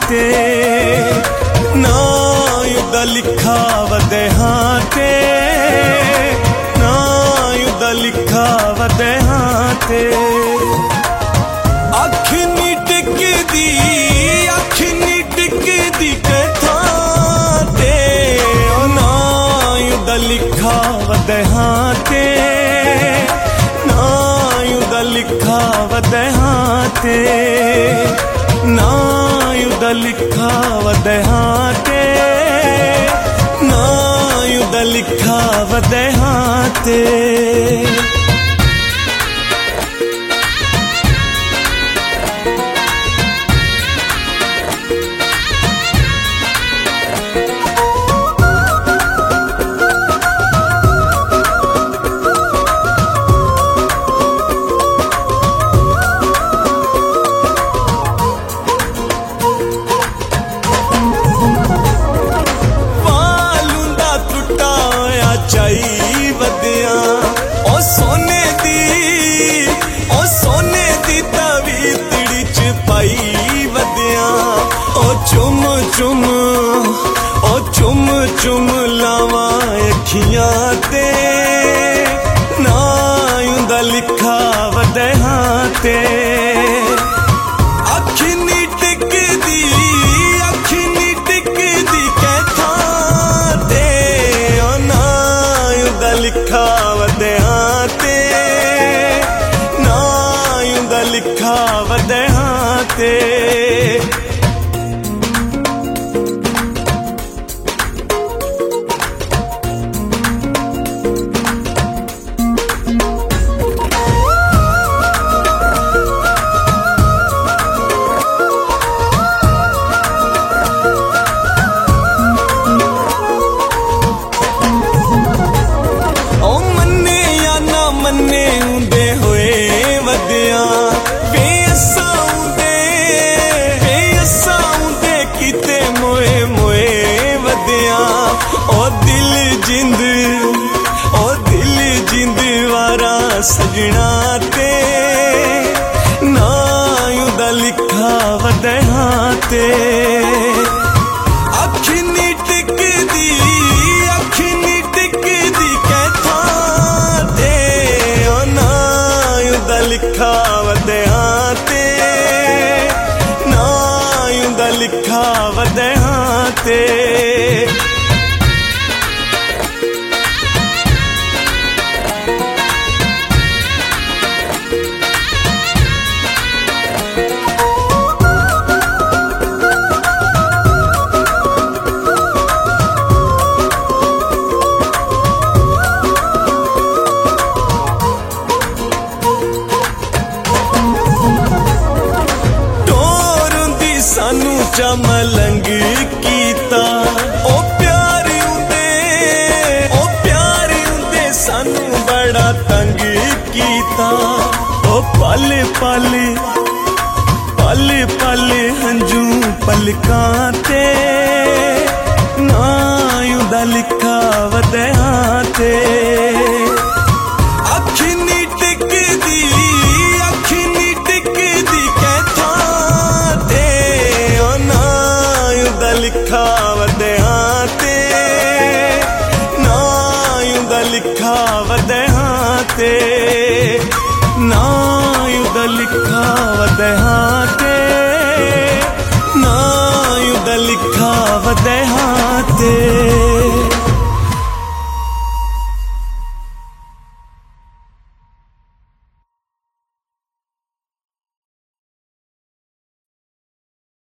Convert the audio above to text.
ते ना युद्ध लिखा वदे हाथे ना युद्ध लिखा वदे हाथे अख नी टिकदी कथा ते ना युद्ध लिखा वदे हाथे ना युद्ध लिखा वदे हाथे ना युद्ध लिखा वदे हाथे ना युद्ध लिखा वदे हाथे चाई वदिया ओ सोने दी तवीतड़ी च पाई वदिया ओ चुम चुम लावा अखियां ते ना युद्ध लिखा वदे हाथे अख नी टिकदी कैथा ते लिखा वदे हाथे ना युद्ध लिखा वदे हाथे मन्ने उंदे होए वदिया बेअसा उंदे किते मोए वदिया ओ दिल जिंद वारा सजना ते ना युद्ध लिखा वदे हाथे अख नी टिकदी कैथा लिखा वदे हाथे ना युद्ध लिखा वदे हाथे सानू चमलंग कीता ओ प्यार उंदे सानू बड़ा तंग कीता ओ पल पल हंजू पलकां ते ना युद्ध लिखा वदे हाथे अख नी टिकदी कैथा लिखा वदे हाथे ना युद्ध लिखा वदे हाथे ना युद्ध लिखा वदे हाथे ना युद्ध लिखा वदे हाथे।